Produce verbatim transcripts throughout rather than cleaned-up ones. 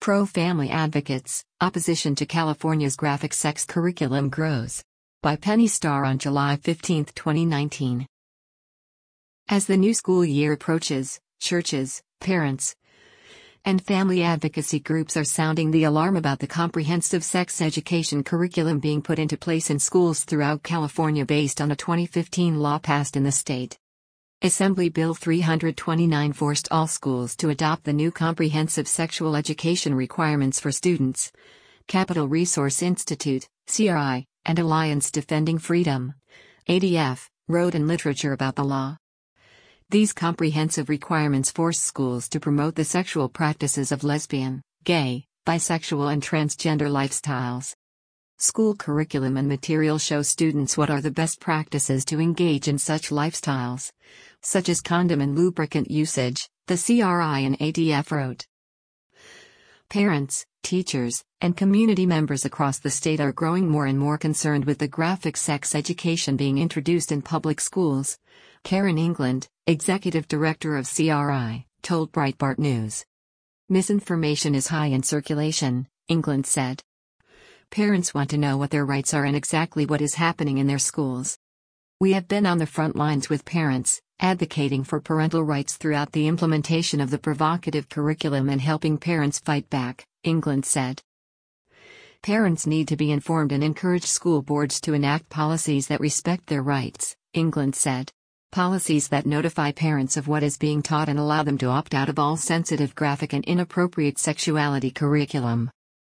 Pro-family advocates, opposition to California's graphic sex curriculum grows. By Penny Starr on July fifteenth, twenty nineteen. As the new school year approaches, churches, parents, and family advocacy groups are sounding the alarm about the comprehensive sex education curriculum being put into place in schools throughout California based on a twenty fifteen law passed in the state. Assembly Bill three twenty-nine forced all schools to adopt the new comprehensive sexual education requirements for students. Capital Resource Institute, C R I, and Alliance Defending Freedom, A D F, wrote in literature about the law. These comprehensive requirements force schools to promote the sexual practices of lesbian, gay, bisexual and transgender lifestyles. School curriculum and material show students what are the best practices to engage in such lifestyles, such as condom and lubricant usage, the C R I and A D F wrote. Parents, teachers, and community members across the state are growing more and more concerned with the graphic sex education being introduced in public schools. Karen England, executive director of C R I, told Breitbart News. Misinformation is high in circulation, England said. Parents want to know what their rights are and exactly what is happening in their schools. We have been on the front lines with parents, advocating for parental rights throughout the implementation of the provocative curriculum and helping parents fight back, England said. Parents need to be informed and encourage school boards to enact policies that respect their rights, England said. Policies that notify parents of what is being taught and allow them to opt out of all sensitive, graphic, and inappropriate sexuality curriculum.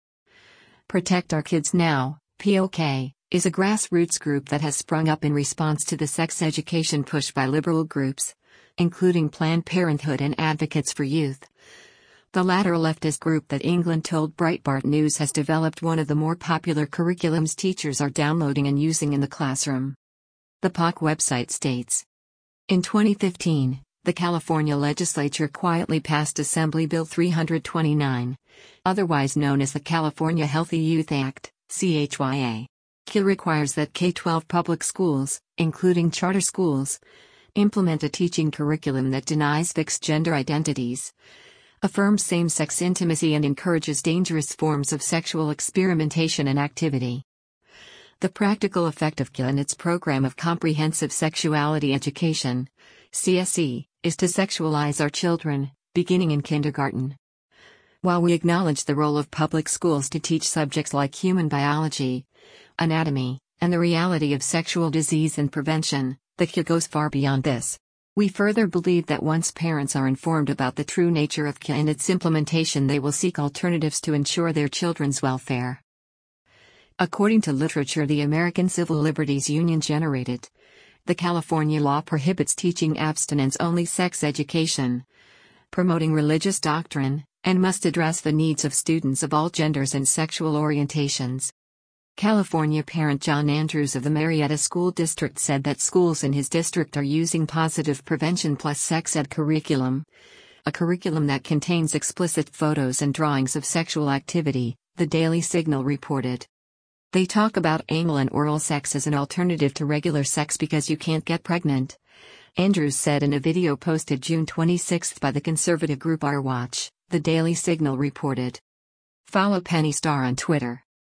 Protect Our Kids Now, P O K, is a grassroots group that has sprung up in response to the sex education push by liberal groups, including Planned Parenthood and Advocates for Youth. The latter leftist group that England told Breitbart News has developed one of the more popular curriculums teachers are downloading and using in the classroom. The P O K website states, in twenty fifteen, the California legislature quietly passed Assembly Bill three twenty-nine, otherwise known as the California Healthy Youth Act, C H Y A. K requires that K twelve public schools, including charter schools, implement a teaching curriculum that denies fixed gender identities, affirms same-sex intimacy and encourages dangerous forms of sexual experimentation and activity. The practical effect of K and its program of comprehensive sexuality education, C S E, is to sexualize our children, beginning in kindergarten. While we acknowledge the role of public schools to teach subjects like human biology, anatomy, and the reality of sexual disease and prevention, the K goes far beyond this. We further believe that once parents are informed about the true nature of K and its implementation, they will seek alternatives to ensure their children's welfare. According to literature the American Civil Liberties Union generated, the California law prohibits teaching abstinence-only sex education, promoting religious doctrine, and must address the needs of students of all genders and sexual orientations. California parent John Andrews of the Marietta School District said that schools in his district are using Positive Prevention Plus sex ed curriculum, a curriculum that contains explicit photos and drawings of sexual activity, the Daily Signal reported. They talk about anal and oral sex as an alternative to regular sex because you can't get pregnant, Andrews said in a video posted June twenty-sixth by the conservative group Our Watch, the Daily Signal reported. Follow Penny Starr on Twitter.